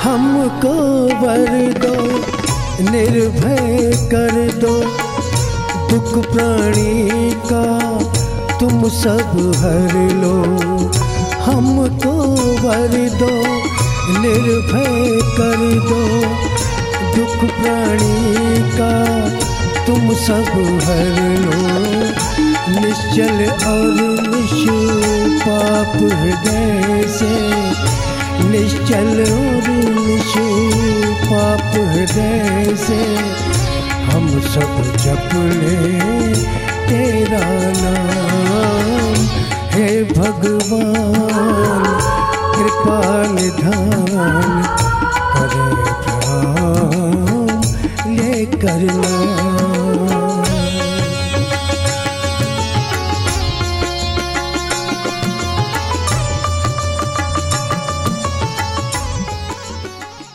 हमको वर दो, निर्भय कर दो, दुख प्राणी का तुम सब हर लो। हमको वर दो, निर्भय कर दो, दुख प्राणी का तुम सब हर लो। निश्चल और निष्पाप हृदय से, निश्चल और निष्पाप हृदय से हम सब जप ले तेरा नाम। हे भगवान कृपा निधान, करे प्रणाम ले करना।